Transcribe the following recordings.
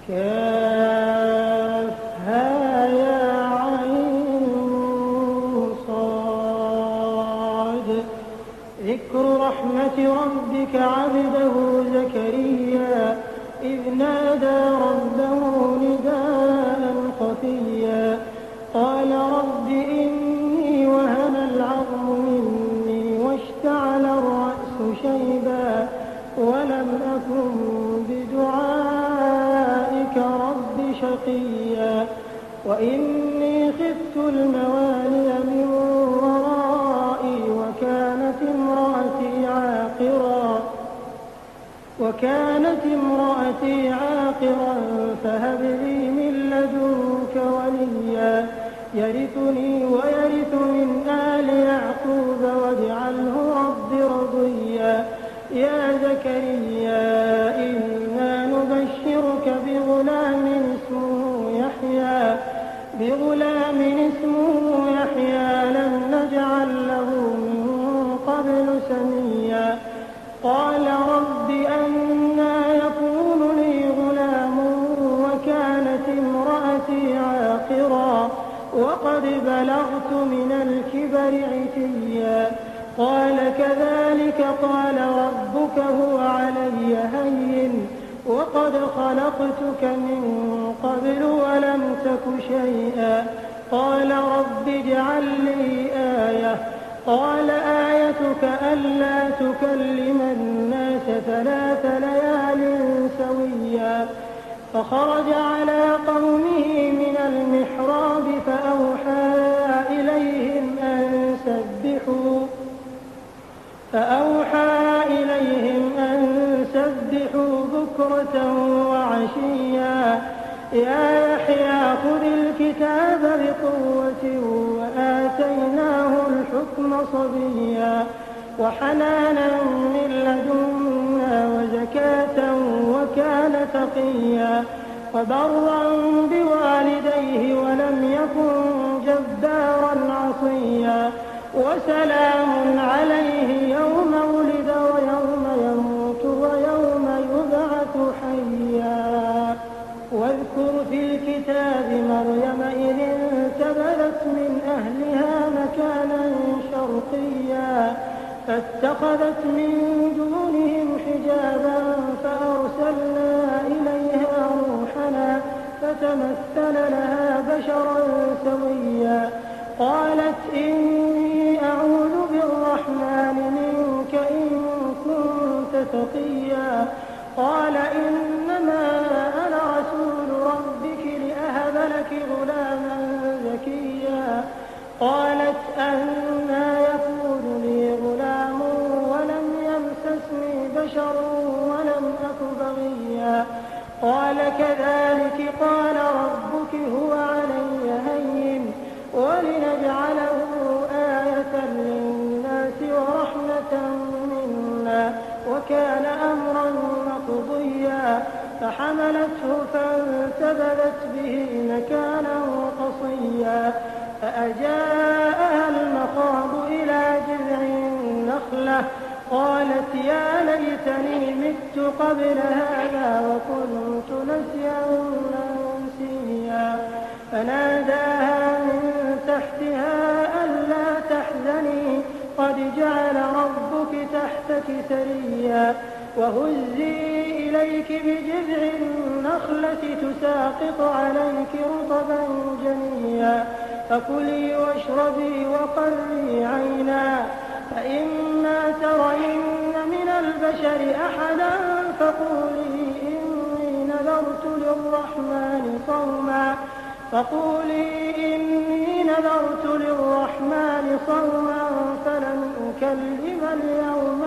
كافها يا عين صاد. ذكر رحمة ربك عبده زكريا إذ نادى ربه نداء خفيا قال رب إني وهن العظم مني واشتعل الرأس شيبا ولم أكن بدعائك رب شقيا وإني خفت الموالي من ورائي وكانت امرأتي عاقرا فهب لي من لدنك وليا يرثني ويرث من آل يعقوب واجعله رب رضيا يا زكريا إنا نبشرك بغلام اسمه يحيى لم نجعل له من قبل سميا قال رب أنى يكون لي غلام وكانت امرأتي عاقرا وقد بلغت من الكبر عتيا قال كذلك قال ربك هو علي هين وقد خلقتك من قبل ولم تك شيئا قال رب اجعل لي آية قال آيتك ألا تكلم الناس 3 ليال سويا فخرج على قومه من المحراب فأوحى إليهم أن سبحوا بكرة وعشيا يا يحيى خذ الكتاب بقوة وآتيناه الحكم صبيا وحنانا من لدنا وزكاة وكان تقيا وبرا بوالديه ولم يكن جبارا عصيا وسلام عليه يوم ولد ويوم يموت ويوم يبعث حيا واذكر في الكتاب مريم إذ انتبذت من أهلها مكانا شرقيا فاتخذت من دونهم حجابا فأرسلنا إليها روحنا فتمثل لها بشرا سويا قالت إني أعوذ بالرحمن منك إن كنت تقيا قال إنما أنا رسول ربك لأهب لك غلاما زكيا قالت أنى يكون لي غلام ولم يمسسني بشر ولم أك بغيا قال كذلك قال ربك هو علي هين ولنجعله آية للناس ورحمة منا وكان أمرا مقضيا فحملته فانتبذت به مكانا قصيا فأجاءها المخاض إلى جذع النخلة قالت يا ليتني مت قبل هذا وكنت نسيا منسيا فناداها من تحتها ألا تحزني قد جعل ربك تحتك سريا وهزي إليك بجذع النخلة تساقط عليك رطبا جنيا فكلي واشربي وقري عينا فإما ترين من البشر أحدا فقولي إني نذرت للرحمن صوما فلن أكلم اليوم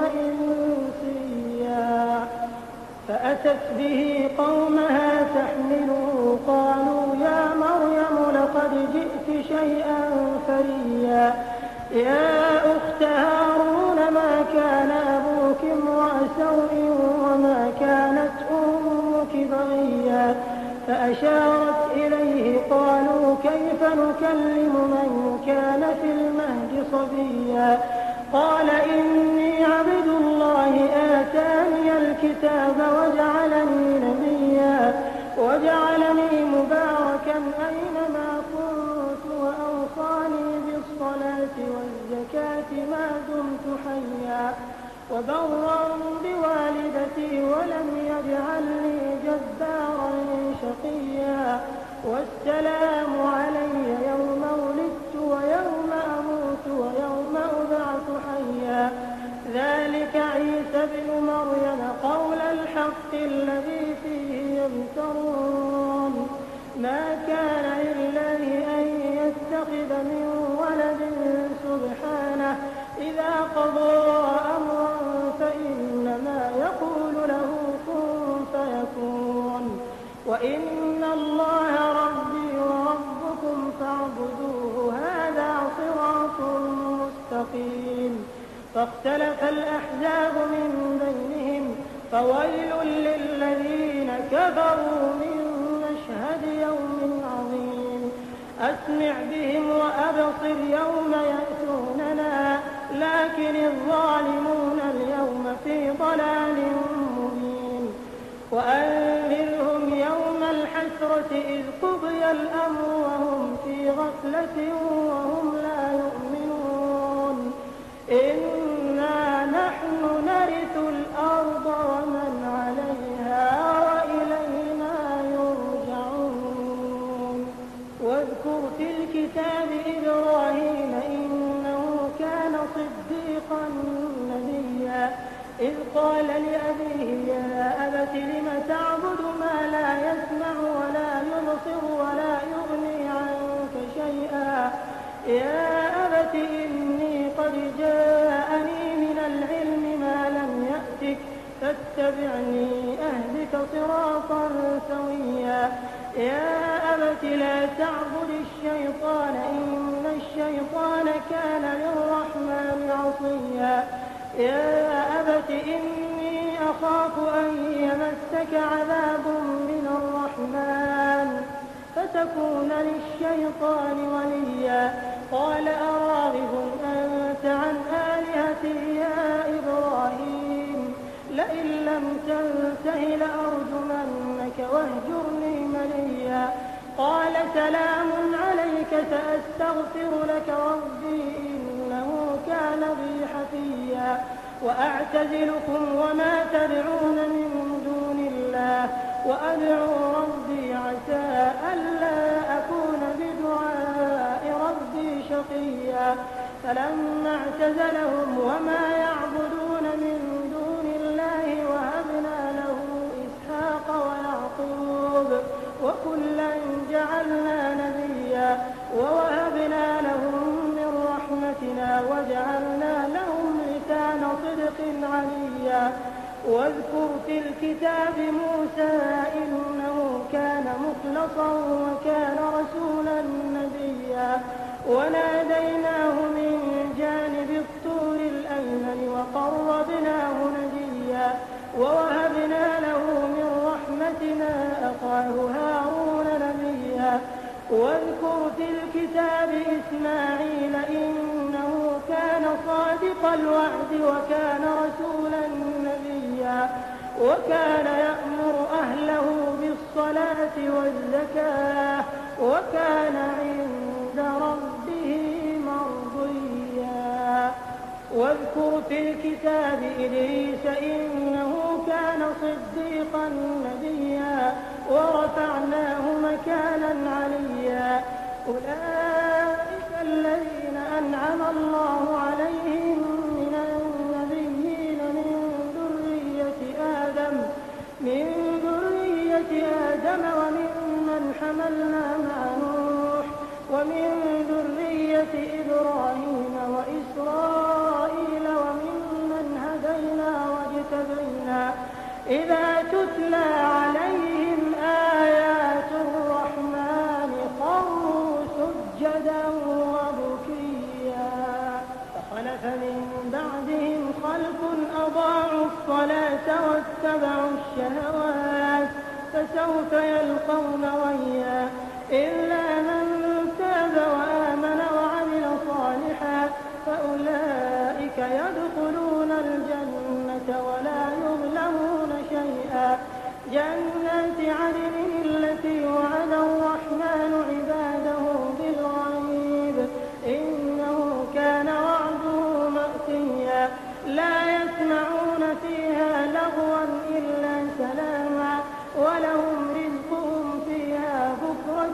إنسيا فأتت به قومها تحمله قالوا يا مريم لقد جئت شيئا فريا يا أخت هارون ما كان أبوك امرأ سوء وما كانت أمك بغيا فأشارت إليه قالوا كيف نكلم من كان في المهد صبيا قال إني عبد الله آتاني الكتاب وجعلني نبيا وجعلني مباركا أينما كنت وأوصاني بالصلاة والزكاة ما دمت حيا وبرا بوالدتي ولم يجعلني جبارا شقيا والسلام علي يوم ولدت ويوم أموت ويوم أبعث حيا ذلك عيسى ابن مريم قول الحق الذي فيه يمترون ما كان لله أن يتخذ من ولد سبحانه إذا قضى أمرا فإنما يقول له كن فيكون وإن الله ربي وربكم فاعبدوه هذا صراط مستقيم فاختلف الأحزاب من بينهم فويل للذين كفروا من مشهد يوم عظيم أسمع بهم وأبصر يوم يأتوننا لكن الظالمون اليوم في ضلال مبين وأنذرهم يوم الحسرة إذ قضي الأمر وهم في غفلة وهم لا يؤمنون إنا نحن نرث الأرض ومن عليها وإلينا يرجعون واذكر في الكتاب إبراهيم إنه كان صديقا نبيا إذ قال لأبيه يا أبت لم تعبد ما لا يسمع ولا يبصر ولا يغني عنك شيئا يا أبت إني قد جاءني من العلم ما لم يأتك فاتبعني أهدك صراطا سويا يا أبت لا تعبد الشيطان إن الشيطان كان للرحمن عصيا يا أبت إني أخاف أن يمسك عذاب من الرحمن فتكون للشيطان وليا قال أراغب أنت عن آلهتي يا إبراهيم لئن لم تنته لأرجمنك واهجرني مليا قال سلام عليك سأستغفر لك ربي إنه كان بي حفيا وأعتزلكم وما تدعون من دون الله وأدعو ربي عسى ألا أكون بدعاء ربي شقيا فلما اعتزلهم وما يعبدون من دون الله وهبنا له إسحاق ويعقوب وكلا جعلنا نبيا ووهبنا لهم من رحمتنا وجعلنا لهم لسان صدق عليا واذكر في الكتاب موسى إنه كان مخلصا وكان رسولا نبيا وناديناه من جانب الطور الأيمن وقربناه نجيا ووهبنا له من رحمتنا أخاه هارون نبيا واذكر في الكتاب إسماعيل إنه كان صادق الوعد وكان رسولا نبيا وكان يأمر أهله بالصلاة والزكاة وكان عند ربه مرضيا واذكر في الكتاب إدريس إنه كان صديقا نبيا ورفعناه مكانا عليا أولئك الذين أنعم الله عليهم من النبيين من ذرية آدم وممن حملنا مع نوح ومن ذرية إبراهيم وإسرائيل وممن هدينا واجتبينا إذا تتلى عليهم آيات الرحمن خروا سجدا وبكيا فخلف من بعدهم خلف أضاعوا الصلاة واتبعوا الشهوات فسوف يلقون غيا إلا من تاب وآمن وعمل صالحا فأولئك يدخلون الجنة ولا يظلمون شيئا جنات عدن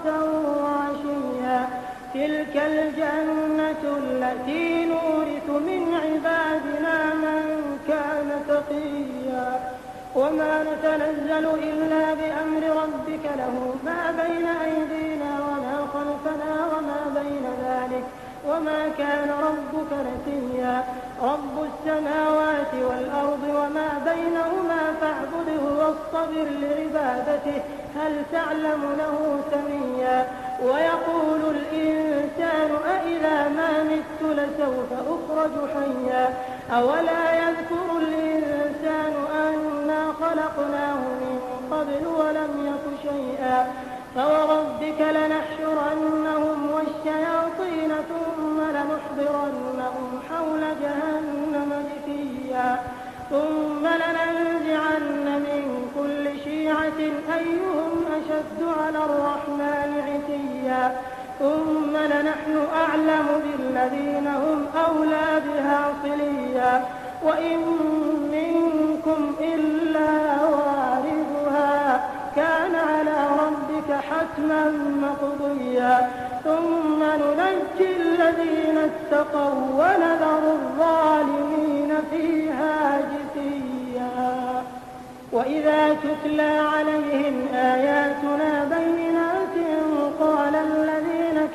بكرة وعشيا تلك الجنة التي نورث من عبادنا من كان تقيا وما نتنزل إلا بأمر ربك له ما بين أيدينا وما خلفنا وما بين ذلك وما كان ربك نسيا رب السماوات والأرض وما بينهما فاعبده واصطبر لعبادته هل تعلم له سميا ويقول الإنسان أإذا ما مت لسوف أخرج حيا أولا يذكر الإنسان أنا خلقناه من قبل ولم يك شيئا فوربك لنحشرنهم والشياطين ثم لنحضرنهم حول جهنم جثيا ثم لننزعن من كل شيعة أيهم أشد على الرحمن عتيا ثم لنحن أعلم بالذين هم أولى بها صليا وإن منكم إلا واردها كان على ربك حتما مقضيا ثم ننجي الذين اتقوا ونذر الظالمين فيها جثيا وإذا تتلى عليهم آياتنا بينات قال الذين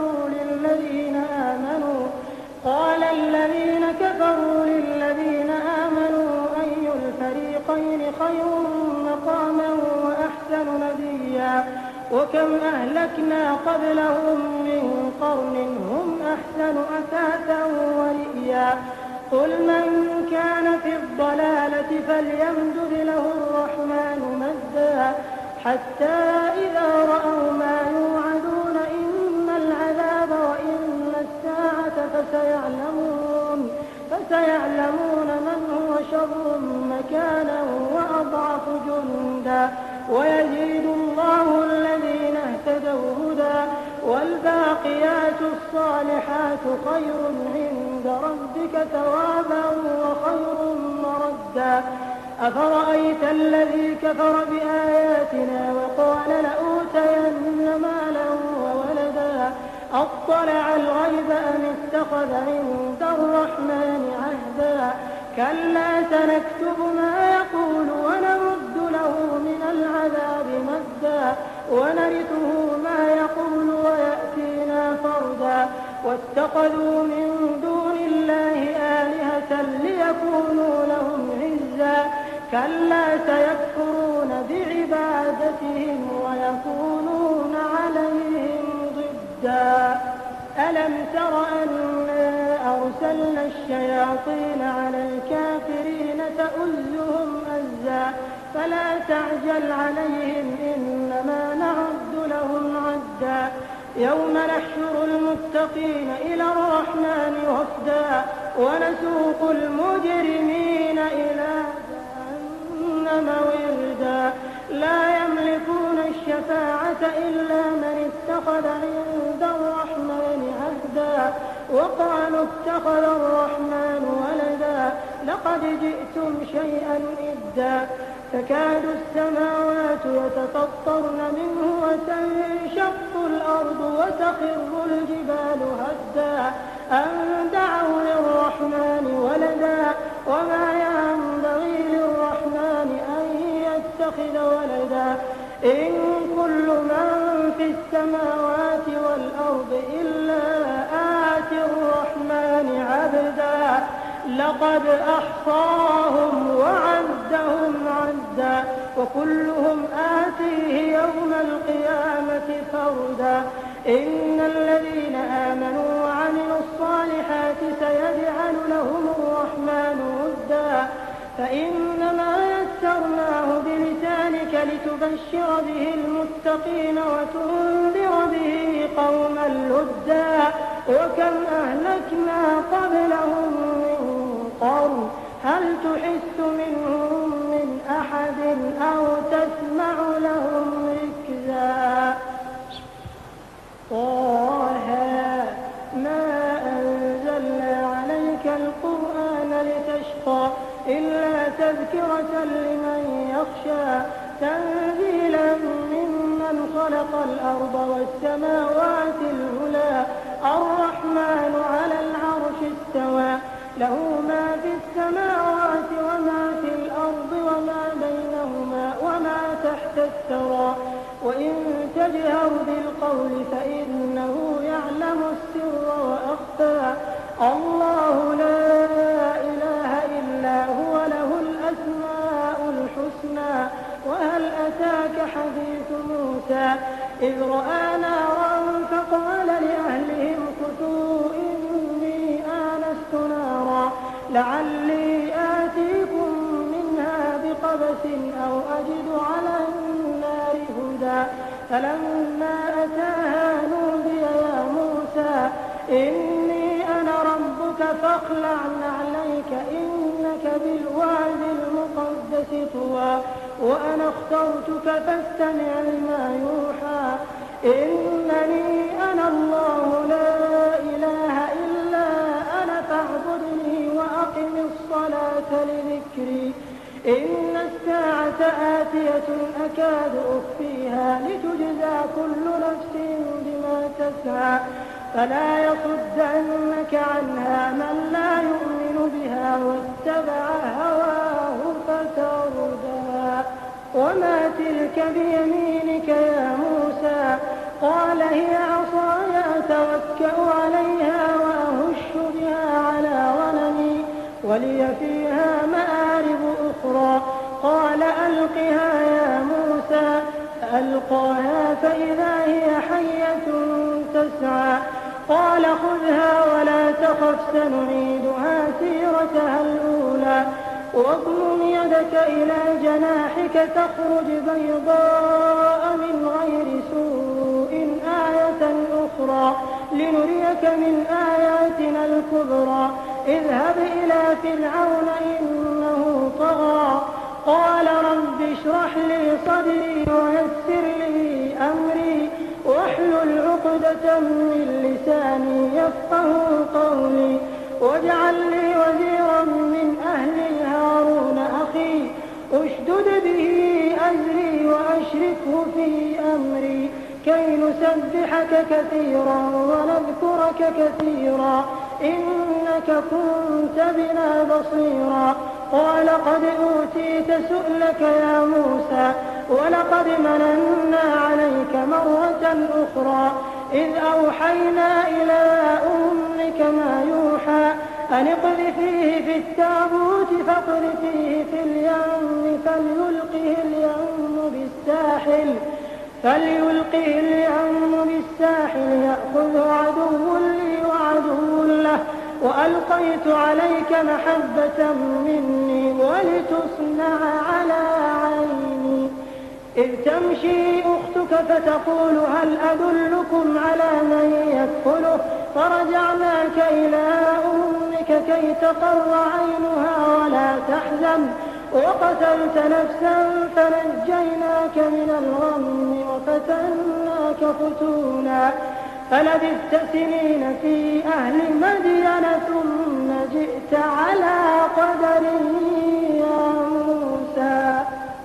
كفروا للذين آمنوا أي الفريقين خير مقاما وأحسن نديا وكم أهلكنا قبلهم من قرن هم أحسن أثاثا ورئيا قل من كان في الضلالة فليمدد له الرحمن مدا حتى إذا رأوا ما يوعدون إما العذاب وإما الساعة فسيعلمون من هو شر مكانا وأضعف جندا ويزيد الله الذين اهتدوا هدى والباقيات الصالحات خير عند ربك ثوابا وخير مردا أفرأيت الذي كفر بآياتنا وقال لأوتين مالا وولدا أطلع الغيب أم اتخذ عند الرحمن عهدا كلا سنكتب ما يقول ونمد له من العذاب مدا ونرثه ما يقول ويأتينا فردا واتخذوا من دون الله آلهة ليكونوا لهم عزا كلا سيكفرون بعبادتهم ويكونون عليهم ضدا ألم تر أنا أرسلنا الشياطين على الكافرين تؤزهم أزا فلا تعجل عليهم إنما نعد لهم عدا يوم نحشر المتقين إلى الرحمن وفدا ونسوق المجرمين إلى جهنم وردا لا يملكون الشفاعة إلا من اتخذ عند الرحمن عهدا وقالوا اتخذ الرحمن ولدا لقد جئتم شيئا إدا تكاد السماوات يتفطرن منه وتنشق الأرض وتخر الجبال هدا أن دعوا للرحمن ولدا وما ينبغي للرحمن أن يتخذ ولدا إن كل من في السماوات والأرض إلا آتي الرحمن عبدا لقد أحصاهم وعدهم عدا وكلهم آتيه يوم القيامة فردا إن الذين آمنوا وعملوا الصالحات سيجعل لهم الرحمن ودا فإنما يسرناه بلسانك لتبشر به المتقين وتنذر به قوما لدا وكم أهلكنا قبلهم من قرن هل تحس منهم من أحد أو تسمع لهم ركزا طه ما أنزلنا عليك القرآن لتشقى إلا تذكرة لمن يخشى تنزيلا ممن خلق خلق الأرض والسماوات العلى الرحمن على العرش استوى له ما في السماوات وما في الأرض وما بينهما وما تحت الثرى وإن تجهر بالقول فإنه يعلم السر وأخفى الله لا إله إلا هو له الأسماء الحسنى وهل أتاك حديث موسى إذ رأى نارا فقال لأهلهم كثوا إني آنست نارا لعلي آتيكم منها بقبس أو أجد على النار هدى فلما أتاها نودي يا موسى إني أنا ربك فاخلع نعليك إنك بالواد المقدس طوى وأنا اخترتك فاستمع لما يوحى إنني أنا الله لا إله إلا أنا فاعبدني وأقم الصلاة لذكري إن الساعة آتية أكاد أخفيها لتجزى كل نفس بما تسعى فلا يصدنك عنها من لا يؤمن بها واتبع هواه فتردى وما تلك بيمينك يا موسى قال هي عصاي أتوكأ عليها وأهش بها على غنمي ولي فيها مآرب أخرى قال ألقها يا موسى فألقاها فإذا هي حية تسعى قال خذها ولا تخف سنعيدها سيرتها الأولى واضم يدك إلى جناحك تخرج بيضاء من غير سوء آية أخرى لنريك من آياتنا الكبرى اذهب إلى فرعون إنه طغى قال رب اشرح لي صدري ويسر لي أمري واحلل عقدة من لساني يفقهوا قولي واجعل لي وزيرا من أهلي هارون أخي اشدد به أزري وأشركه في أمري كي نسبحك كثيرا ونذكرك كثيرا إنك كنت بنا بصيرا قال قد أوتيت سؤلك يا موسى ولقد مننا عليك مرة أخرى إذ أوحينا إلى أمك ما يوحى أن اقذفيه في التابوت فاقذفيه في اليم فليلقه اليم بالساحل يأخذه عدو لي وعدو له وألقيت عليك محبة مني ولتصنع على عيني إذ تمشي أختك فتقول هل أدلكم على من يكفله فرجعناك إلى أمك كي تقر عينها ولا تحزن وقتلت نفسا فنجيناك من الغم وفتناك فتونا فلبثت سنين في أهل مدين ثم جئت على قدر يا موسى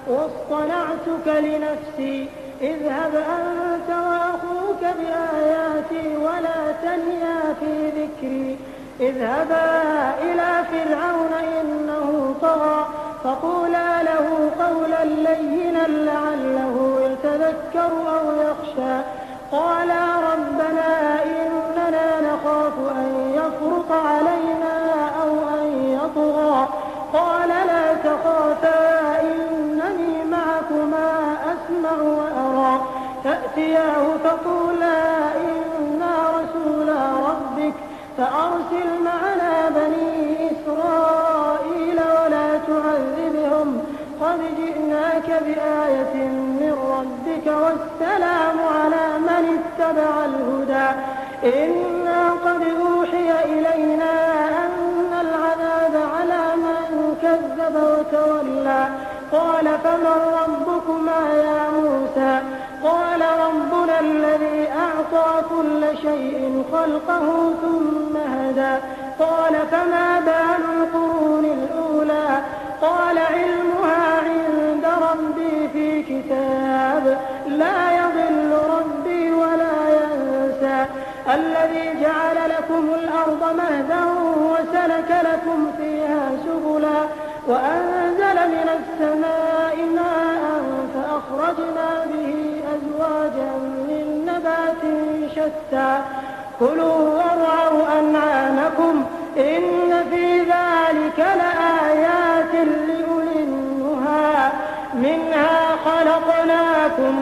واصطنعتك لنفسي اذهب أنت وأخوك بآياتي ولا تنيا في ذكري اذهبا إلى فرعون إنه طغى فقولا له قولا لينا لعله يتذكر أو يخشى قالا ربنا إننا نخاف أن يفرط علينا أو أن يطغى قال لا تخافا إنني معكما أسمع وأرى فأتياه فقولا إنا رسولا ربك فأرسل معنا بني إسرائيل ولا تعذبهم قد جئناك بآية من ربك والسلام على من اتبع الهدى إنا قد أوحي إلينا أن العذاب على من كذب وتولى قال فمن ربكما يا موسى قال ربنا الذي أعطى كل شيء خلقه ثم هدى قال فما بال القرون الأولى قال علمها عند ربي في كتاب لا يضل الذي جعل لكم الأرض مهدا وسلك لكم فيها سبلا وأنزل من السماء ماء فأخرجنا به أزواجا من نبات شتى كلوا وارعوا أنعامكم إن في ذلك لآيات لأولي النهى منها خلقناكم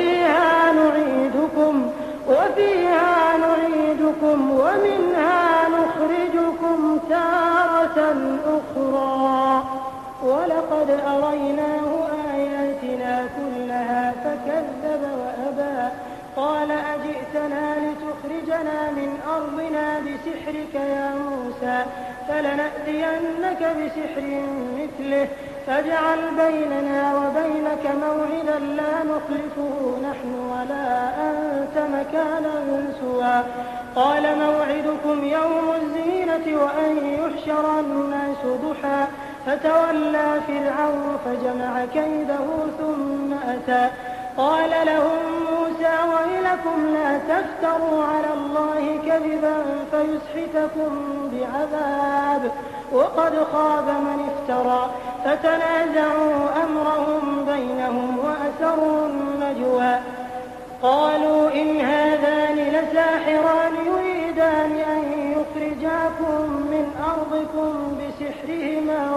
وفيها نعيدكم ومنها نخرجكم تارة أخرى ولقد أريناه آياتنا كلها فكذب وأبى قال أجئتنا لتخرجنا من أرضنا بسحرك يا موسى فلنأتينك بسحر مثله فاجعل بيننا وبينك موعدا لا نخلفه نحن ولا أنت مكانا سوى قال موعدكم يوم الزينة وأن يحشر الناس ضحى فتولى فرعون فجمع كيده ثم أتى قال لهم موسى ويلكم لا تفتروا على الله كذبا فيسحتكم بعذاب وقد خاب من افترى فتنازعوا أمرهم بينهم وأسروا النجوى قالوا إن هذان لساحران يريدان أن يخرجاكم من أرضكم بسحرهما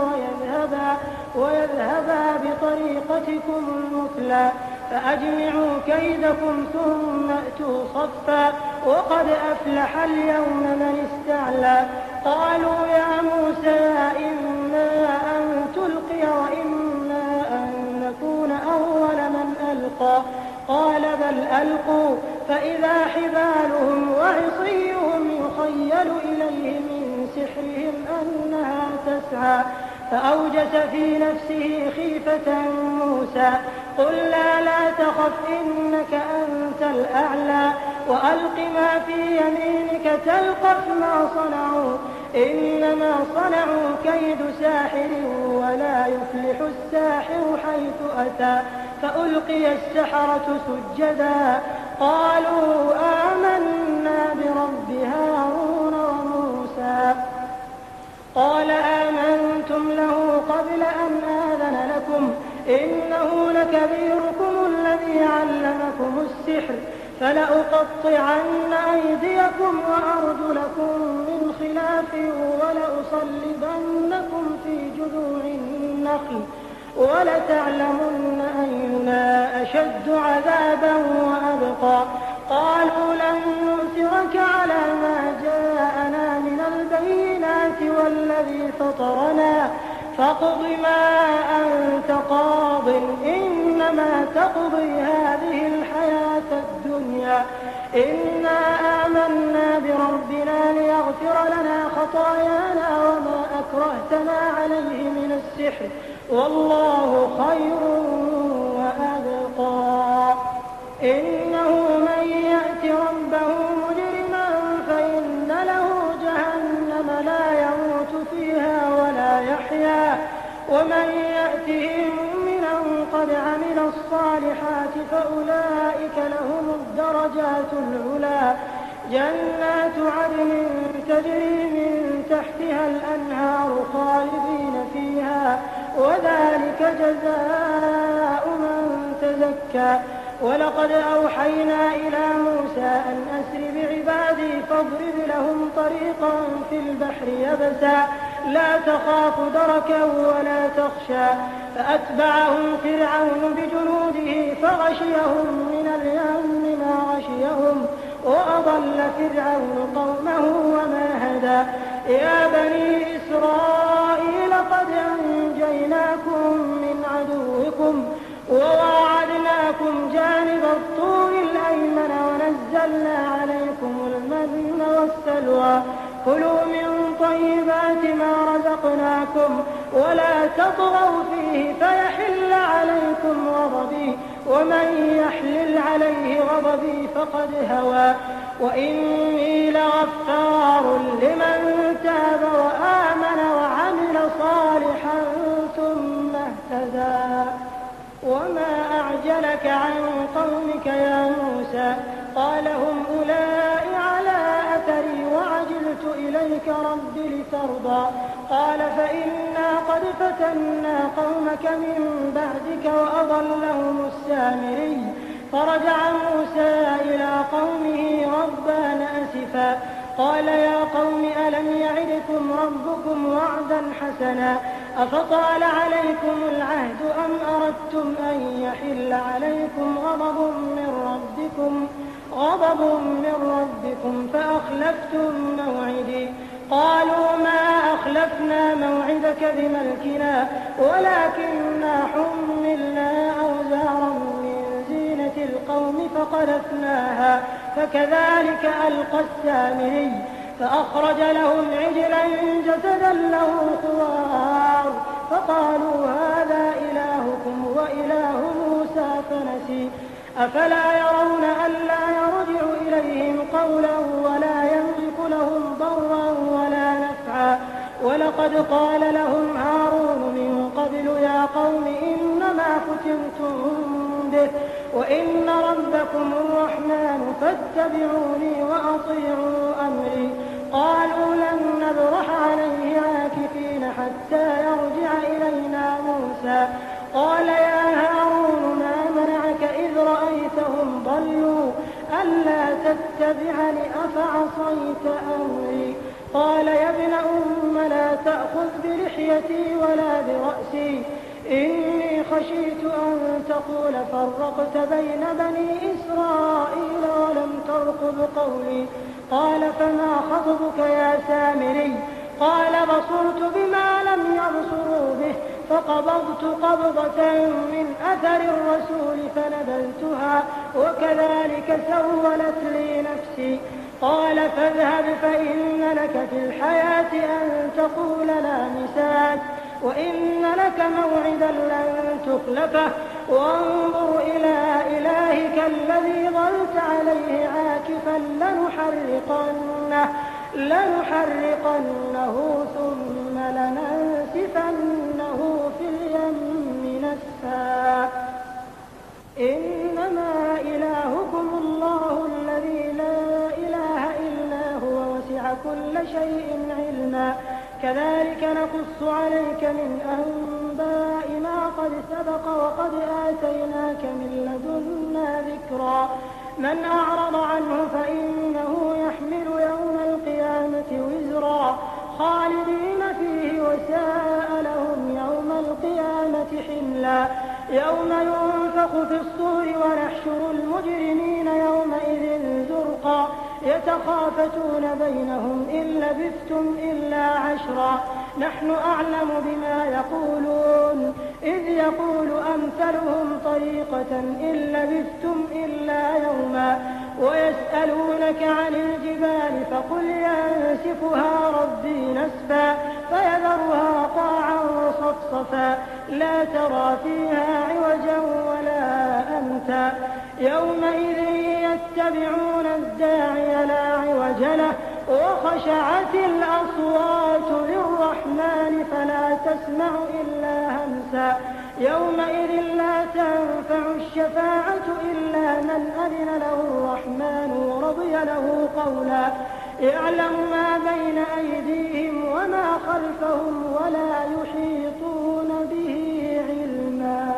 ويذهبا بطريقتكم المثلى فأجمعوا كيدكم ثم أتوا صفا وقد أفلح اليوم من استعلى قالوا يا موسى إما أن تلقي وإما أن نكون أول من ألقى قال بل ألقوا فإذا حبالهم وعصيهم يخيل إليه من سحرهم أنها تسعى فأوجس في نفسه خيفة موسى قلنا لا تخف إنك أنت الأعلى وألق ما في يمينك تلقف ما صنعوا إنما صنعوا كيد ساحر ولا يفلح الساحر حيث أتى فألقي السحرة سجدا قالوا آمنا برب هارون وموسى قال آمنتم له قبل أن آذن لكم إنه لكبيركم الذي علمكم السحر فلأقطعن أيديكم وأرجلكم من خلاف ولأصلبنكم في جذوع النخل ولتعلمن أينا أشد عذابا وأبقى قالوا لن نؤثرك على ما جاءنا من البينات والذي فطرنا فاقض ما أنت قاض إنما تقضي هذه الحياة الدنيا إنا آمنا بربنا ليغفر لنا خطايانا وما أكرهتنا عليه من السحر والله خير وأبقى إنه من يأت ربه مجرما فإن له جهنم لا يموت فيها ولا يحيا ومن يأته مؤمنا قد عمل الصالحات فأولئك لهم الدرجات العلى جنات عدن تجري من تحتها الأنهار خالدين فيها وذلك جزاء من تزكى ولقد أوحينا إلى موسى أن أسر بعبادي فاضرب لهم طريقا في البحر يبسا لا تخاف دركا ولا تخشى فأتبعهم فرعون بجنوده فغشيهم من اليم ما غشيهم وأضل فرعون قومه وما هدى يا بني إسرائيل قد أنجيناكم من عدوكم وواعدناكم جانب الطور الأيمن ونزلنا عليكم المن والسلوى كلوا من طيبات ما رزقناكم ولا تطغوا فيه فيحل عليكم غضبي ومن يحلل عليه غضبي فقد هوى وإني لغفار لمن تاب وآمن وعمل صالحا ثم اهتدى وما أعجلك عن قومك يا موسى قال هم أولئك على رب لترضى قال فإنا قد فتنا قومك من بعدك وأضلهم السامري فرجع موسى إلى قومه غضبان أسفا قال يا قوم ألم يعدكم ربكم وعدا حسنا أفطال عليكم العهد أم أردتم أن يحل عليكم غضب من ربكم فأخلفتم موعدي قالوا ما أخلفنا موعدك بملكنا ولكننا حملنا أوزارا من زينة القوم فقذفناها فكذلك ألقى السامري فأخرج لهم عجلا جسدا له خوار فقالوا هذا إلهكم وإله موسى فنسي أفلا يرون ألا يرجع إليهم قولا ولا يملك لهم ضرا ولا نفعا ولقد قال لهم هارون من قبل يا قوم إنما فتنتم به وإن ربكم الرحمن فاتبعوني وأطيعوا أمري قالوا لن نبرح عليه عاكفين حتى يرجع إلينا موسى قال يا هارون ما منعك إذ رأيتهم ضلوا ألا تتبعني أفعصيت أمري قال يا ابن أم لا تأخذ بلحيتي ولا برأسي إني خشيت أن تقول فرقت بين بني إسرائيل ولم ترقب قولي قال فما خطبك يا سامري قال بصرت بما لم يبصروا به فقبضت قبضة من أثر الرسول فنبذتها وكذلك سولت لي نفسي قال فاذهب فإن لك في الحياة أن تقول لا مساس وإن لك موعدا لن تخلفه وانظر إلى إلهك الذي ظلت عليه عاكفا لنحرقنه ثم لننسفنه في اليم نسفا إنما إلهكم الله الذي لا إله إلا هو وسع كل شيء علما كذلك نقص عليك من أنباء ما قد سبق وقد آتيناك من لدنا ذكرا من أعرض عنه فإنه يحمل يوم القيامة وزرا خالدين فيه وساء لهم يوم القيامة حملا يوم ينفخ في الصور ونحشر المجرمين يومئذ زرقا يتخافتون بينهم إن لبثتم إلا عشرا نحن أعلم بما يقولون إذ يقول أمثلهم طريقة إن لبثتم إلا يوما ويسألونك عن الجبال فقل ينسفها ربي نسفا فيذرها قاعا صفصفا لا ترى فيها عوجا ولا أمتا يومئذ يتبعون الداعي لا عوج له وخشعت الأصوات للرحمن فلا تسمع إلا همسا يومئذ لا تنفع الشفاعة إلا من أذن له الرحمن ورضي له قولا يعلم ما بين أيديهم وما خلفهم ولا يحيطون به علما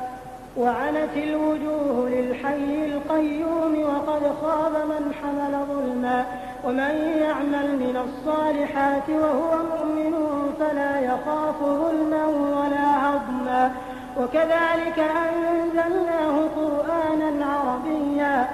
وعنت الوجوه للحي القيوم وقد خاب من حمل ظلما ومن يعمل من الصالحات وهو مؤمن فلا يخاف ظلما ولا هضما وكذلك أنزلناه قرآنا عربيا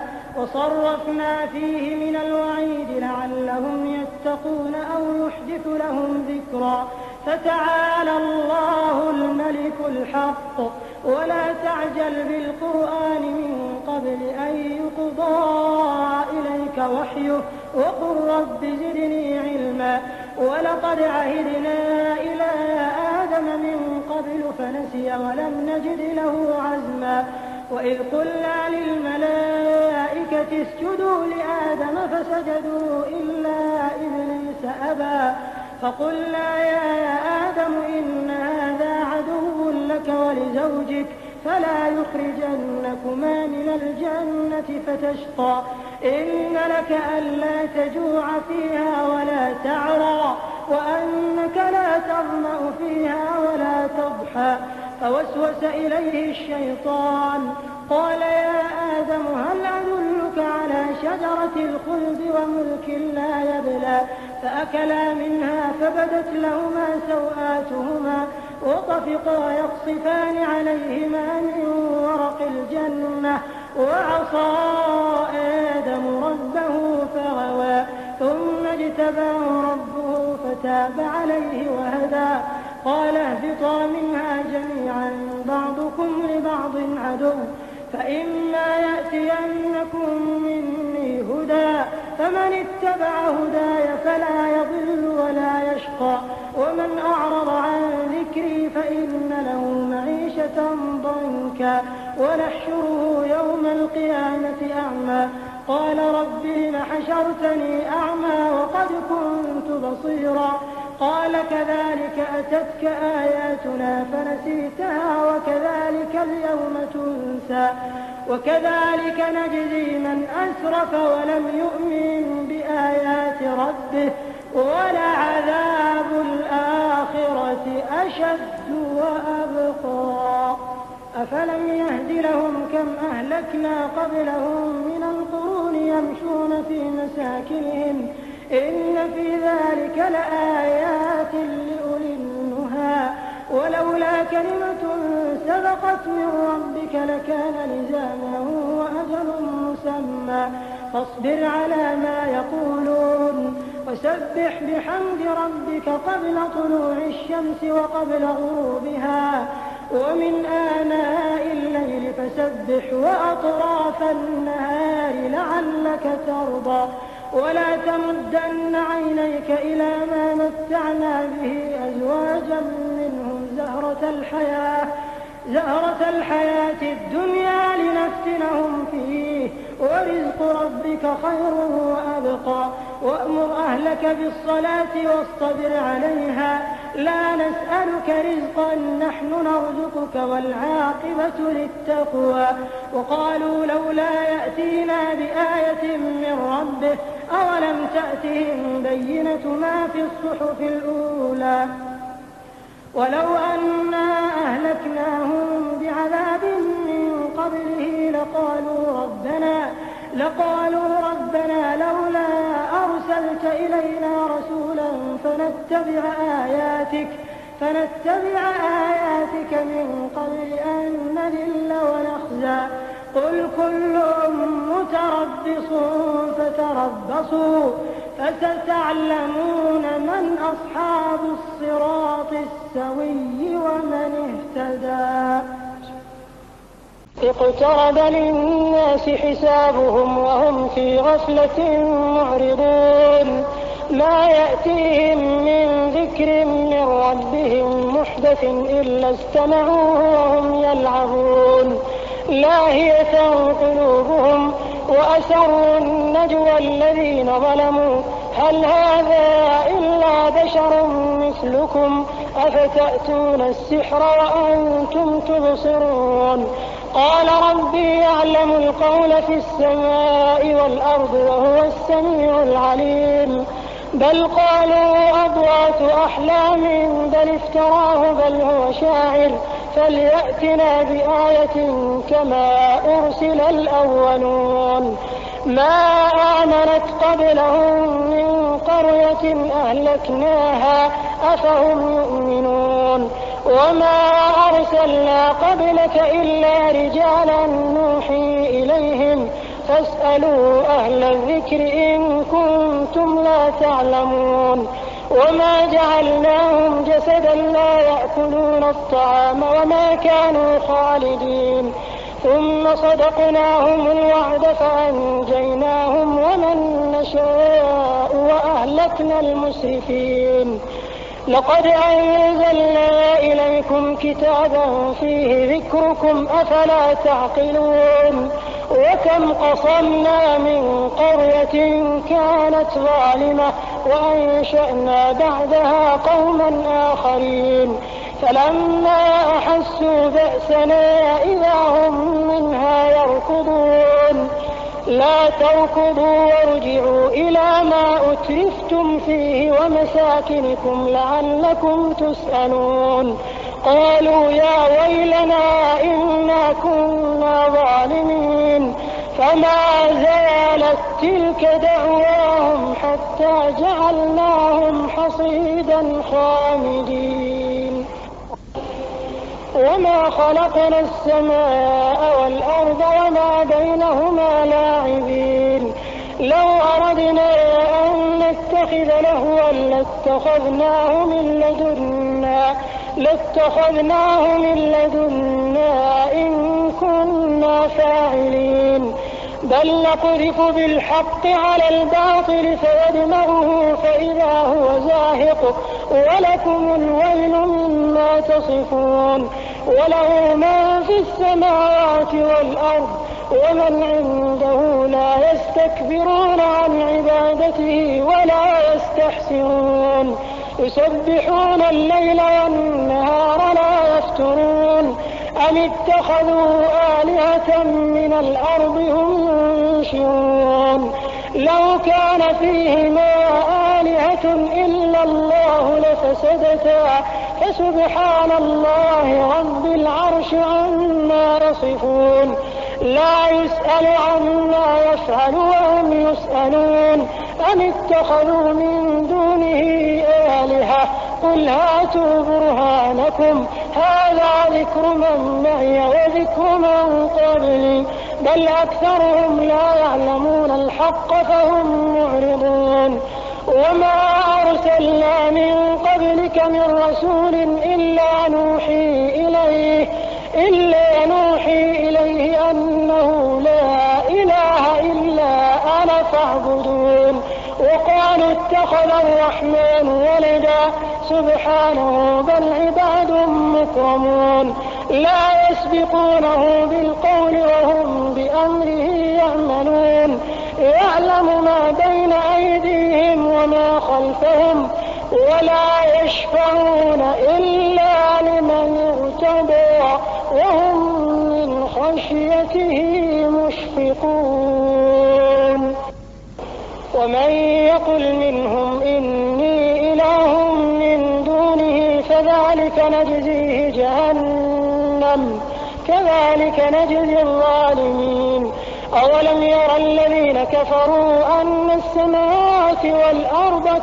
وصرفنا فيه من الوعيد لعلهم يتقون أو يحدث لهم ذكرا فتعالى الله الملك الحق ولا تعجل بالقرآن من قبل أن يقضى إليك وحيه وقل رب زدني علما ولقد عهدنا إلى آدم من قبل فنسي ولم نجد له عزما وإذ قلنا للملائكة اسجدوا لآدم فسجدوا إلا إبليس أبى فقلنا يا آدم إن هذا عدو لك ولزوجك فلا يخرجنكما من الجنة فتشقى إن لك ألا تجوع فيها ولا تعرى وأنك لا تظمأ فيها ولا تضحى. فوسوس إليه الشيطان قال يا آدم هل أدلك على شجرة الخلد وملك لا يبلى. فأكلا منها فبدت لهما سوآتهما وطفقا يخصفان عليهما من ورق الجنة وعصى آدم ربه فغوى ثم اجتباه ربه فتاب عليه وهدى. قال اهبطا منها جميعا بعضكم لبعض عدو فإما يأتينكم مني هدى فمن اتبع هداي فلا يضل ولا يشقى ومن أعرض عن ذكري فإن له معيشة ضنكا ونحشره يوم القيامة أعمى. قال رب لم حشرتني أعمى وقد كنت بصيرا. قال كذلك أتتك آياتنا فنسيتها وكذلك اليوم تنسى وكذلك نجزي من أسرف ولم يؤمن بآيات ربه ولعذاب الآخرة أشد وأبقى. أفلم يهد لهم كم أهلكنا قبلهم من القرون يمشون في مساكنهم إن في ذلك لآيات لأولي النهى ولولا كلمة سبقت من ربك لكان لزاما وأجل مسمى. فاصبر على ما يقولون وسبح بحمد ربك قبل طلوع الشمس وقبل غروبها ومن آناء الليل فسبح وأطراف النهار لعلك ترضى. ولا تمدن عينيك إلى ما متعنا به أزواجا منهم زهرة الحياة الدنيا لنفتنهم فيه ورزق ربك خير وأبقى. وأمر أهلك بالصلاة واصطبر عليها لا نسألك رزقا نحن نرزقك والعاقبة للتقوى. وقالوا لولا يأتينا بآية من ربه أولم تأتهم بينة ما في الصحف الأولى ولو أنا أهلكناهم بعذاب من قبله لقالوا ربنا لولا أرسلت إلينا رسولا فنتبع آياتك من قبل أن نذل ونخزى. قل كل متربص فتربصوا فستعلمون من أصحاب الصراط السوي ومن اهتدى. اقترب للناس حسابهم وهم في غفلة معرضون. ما يأتيهم من ذكر من ربهم محدث إلا استمعوه وهم يلعبون لاهية قلوبهم وأسروا النجوى الذين ظلموا هل هذا إلا بشر مثلكم أفتأتون السحر وأنتم تبصرون. قال ربي يعلم القول في السماء والأرض وهو السميع العليم. بل قالوا أضغاث أحلام بل افتراه بل هو شاعر فليأتنا بآية كما أرسل الأولون. ما آمنت قبلهم من قرية أهلكناها أفهم يؤمنون. وما أرسلنا قبلك إلا رجالا نوحي إليهم فاسألوا أهل الذكر إن كنتم لا تعلمون. وما جعلناهم جسدا لا يأكلون الطعام وما كانوا خالدين ثم صدقناهم الوعد فأنجيناهم ومن نشاء وأهلكنا المسرفين. لقد أنزلنا إليكم كتابا فيه ذكركم أفلا تعقلون. وكم قصمنا من قرية كانت ظالمة وأنشأنا بعدها قوما آخرين فلما أحسوا بأسنا إذا هم منها يركضون. لا تركضوا وارجعوا إلى ما أترفتم فيه ومساكنكم لعلكم تسألون. قالوا يا ويلنا إنا كنا ظالمين. فما زالت تلك دعواهم حتى جعلناهم حصيدا خامدين. وما خلقنا السماء والأرض وما بينهما لاعبين. لو أردنا أن نتخذ لهوا لاتخذناه من لدنا إن كنا فاعلين. بل نقذف بالحق على الباطل فيدمغه فإذا هو زاهق ولكم الويل مما تصفون. وله من في السماوات والأرض ومن عنده لا يستكبرون عن عبادته ولا يستحسرون. يسبحون الليل والنهار لا يفترون. أم اتخذوا آلهة من الأرض هم ينشرون. لو كان فيهما آلهة إلا الله لفسدتا فسبحان الله رب العرش عما يصفون. لا يسأل عما يفعل وهم يسألون. أم اتخذوا من دونه آلهة قل هاتوا برهانكم هذا ذكر من معي وذكر من قبلي بل أكثرهم لا يعلمون الحق فهم معرضون. وما أرسلنا من قبلك من رسول إلا نوحي إليه أنه لا إله إلا أنا فاعبدون. وقالوا اتخذ الرحمن ولدا سبحانه بل عباد مكرمون لا يسبقونه بالقول وهم بأمره يعملون. يعلم ما بين أيديهم وما خلفهم ولا يشفعون إلا لمن ارتضى وهم من خشيته مشفقون. ومن يقل منهم إني إله من دونه فذلك نجزيه جهنم كذلك نجزي الظالمين. أولم ير الذين كفروا أن السماوات والأرض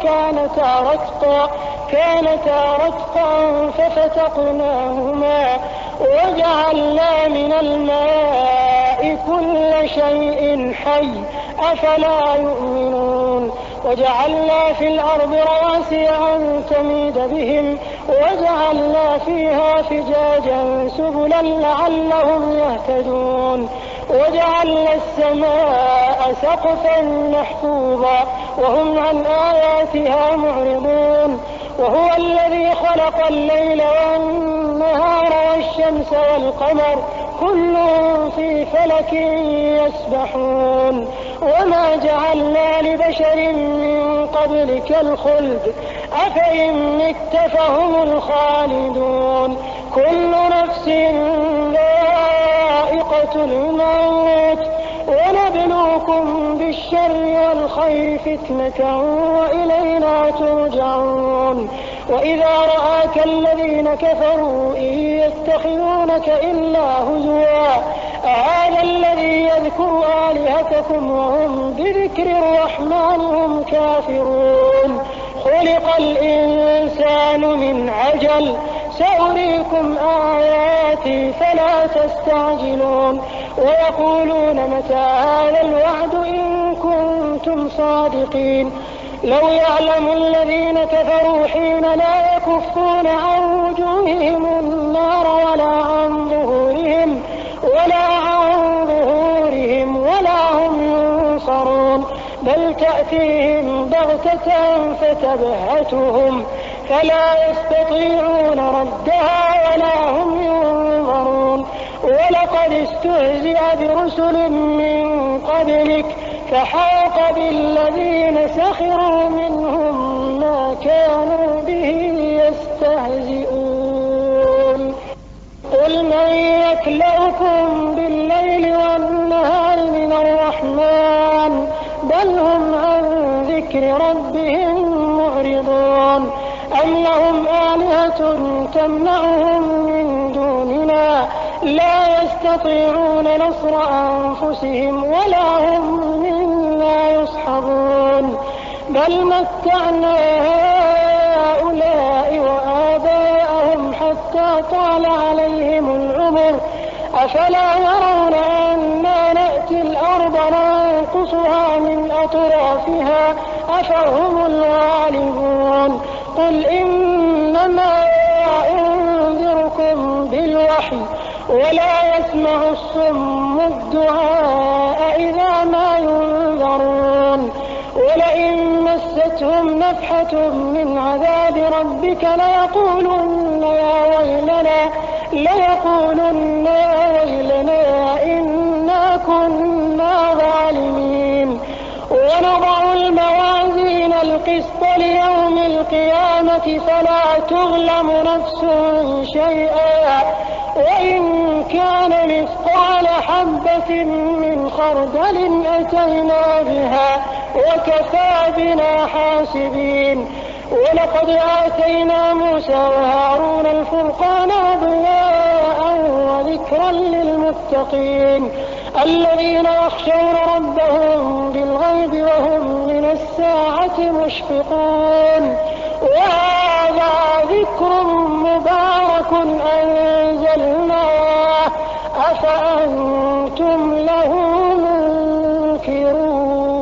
كانتا رتقا ففتقناهما وجعلنا من الماء كل شيء حي أفلا يؤمنون. وجعلنا في الأرض رواسي أن تميد بهم وجعلنا فيها فجاجا سبلا لعلهم يهتدون. وجعلنا السماء سقفا محفوظا وهم عن آياتها معرضون. وهو الذي خلق الليل والنهار والشمس والقمر كل في فلك يسبحون. وما جعلنا لبشر من قبلك الخلد أفإن مت فهم الخالدون. كل نفس ذائقة الموت ونبلوكم بالشر والخير فتنة وإلينا ترجعون. وإذا رآك الذين كفروا إن يتخذونك إلا هزوا أهذا الذي يذكر آلهتكم وهم بذكر الرحمن هم كافرون. خلق الإنسان من عجل سأريكم آياتي فلا تستعجلون. ويقولون متى هذا الوعد إن كنتم صادقين. لو يعلم الذين كفروا حين لا يكفون عن وجوههم النار ولا عن ظهورهم ولا هم ينصرون. بل تأتيهم بغتة فتبهتهم فلا يستطيعون ردها ولا هم ينظرون. ولقد استهزئ برسل من قبلك فحاق بالذين سخروا منهم ما كانوا به يستهزئون. قل من يكلؤكم بالليل والنهار من الرحمن الرحمن بل هم عن ذكر ربهم معرضون أم لهم آلهة تمنعهم من دوننا لا يستطيعون نصر أنفسهم ولا هم منا يصحبون بل متعنا هؤلاء وآباءهم حتى طال عليهم العمر أفلا يرون أنا نأتي الأرض ننقصها من أطرافها أفهم الغالبون قل إنما أنذركم بالوحي ولا يسمع الصم الدعاء إذا ما ينذرون ولئن مستهم نفحة من عذاب ربك ليقولن يا ويلنا إنا كنا ظالمين ونضع الموازين القسط ليوم القيامة فلا تظلم نفس شيئا وإن كان مثقال حبة من خردل أتينا بها وكفى بنا حاسبين ولقد آتينا موسى وهارون الفرقان ضياء وذكرا للمتقين الذين يخشون ربهم بالغيب وهم من الساعة مشفقون وهذا ذكر مبارك أنزلناه أفأنتم له منكرون